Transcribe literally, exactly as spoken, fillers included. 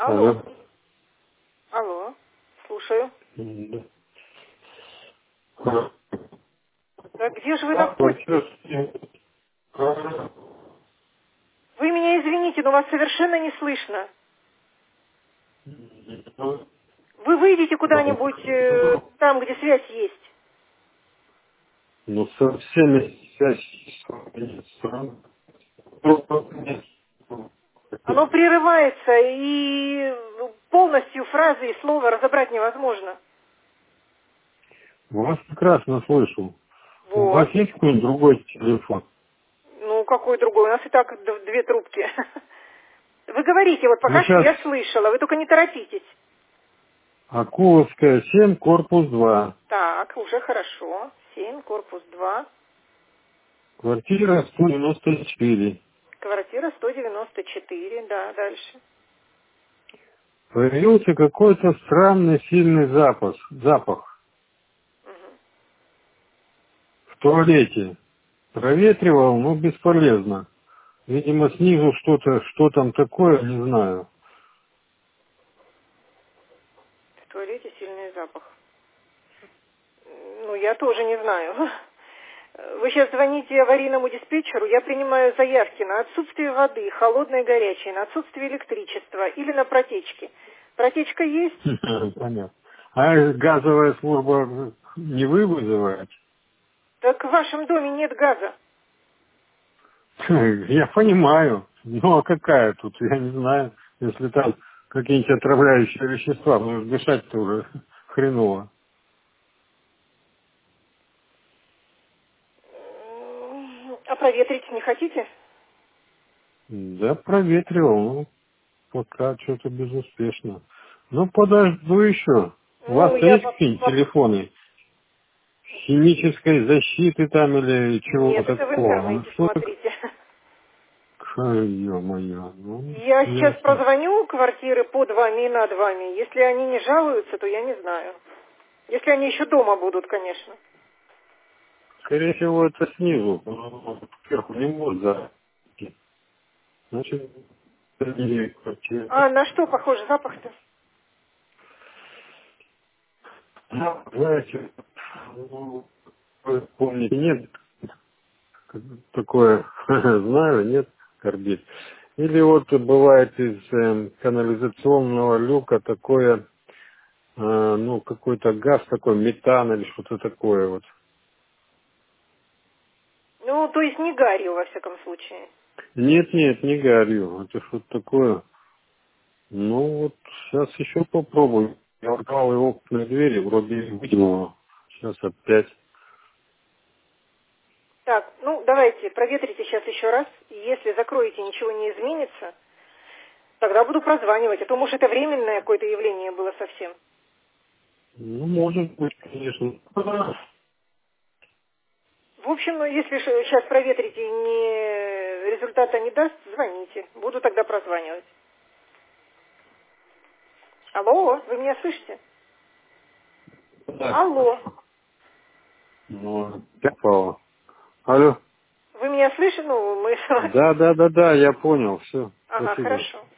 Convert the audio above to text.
Алло. Алло. Алло. Слушаю. Да. Да где же вы А, находитесь? квартира семь. А, Вы меня извините, но вас совершенно не слышно. Вы выйдите куда-нибудь э, там, где связь есть. Ну, со всеми связь. Оно прерывается, и полностью фразы и слова разобрать невозможно. Вас прекрасно слышу. У вас Вот. есть какой-нибудь другой телефон? Ну, какой другой? У нас и так д- две трубки. Вы говорите, вот Ну, пока что сейчас я слышала, вы только не торопитесь. Акуловская семь, корпус два. Так, уже хорошо. Семь, корпус два, Квартира сто девяносто четыре. квартира сто девяносто четыре, да, дальше. Появился какой-то странный сильный запах. Запах Мгм. в туалете. Проветривал, но бесполезно. Видимо, снизу что-то, что там такое, не знаю. В туалете сильный запах. Ну, я тоже не знаю. Вы сейчас звоните аварийному диспетчеру, я принимаю заявки на отсутствие воды, холодной и горячей, на отсутствие электричества или на протечки. Протечка есть? Понятно. А газовая служба не вы вызываете? Так в вашем доме нет газа. Я понимаю. Ну а какая тут, я не знаю. Если там какие-нибудь отравляющие вещества, ну дышать-то уже хреново. М, А проветрить не хотите? Да, проветривал, ну пока что-то безуспешно. Ну подожду еще. У Ну, вас-то я есть по- какие-нибудь по- телефоны? Химической защиты там или чего Нет, это в такого? Ну интернете что так? смотрите. Ё-моё, ну, Я сейчас ясно. прозвоню квартиры под вами и над вами. Если они не жалуются, то я не знаю. Если они еще дома будут, конечно. Скорее всего, это снизу. Ну, сверху не может зайти. Значит, это не квартира. А на что похож запах-то? Ну, знаете, ну, вы помните, нет, как- такое, знаю, нет, корбит. Или вот бывает из эм, канализационного люка такое, э, ну, какой-то газ такой, метан или что-то такое вот. Ну, то есть не гарью, во всяком случае. Нет, нет, не горю. Это что-то такое. Ну вот, сейчас еще попробую. Я открыл его окна двери, вроде видимо. Сейчас опять. Так, ну, давайте, проветрите сейчас еще раз. Если закроете, ничего не изменится, тогда буду прозванивать. А то, может, это временное какое-то явление было совсем. Ну, может быть, конечно. В общем, ну, если сейчас проветрите и не, результата не даст, звоните. Буду тогда прозванивать. Алло, вы меня слышите? Да. Алло, Ну, попало. Алло. вы меня слышите? Ну, мы с вами. Да, да, да, да, я понял. Все. Ага, Спасибо. хорошо.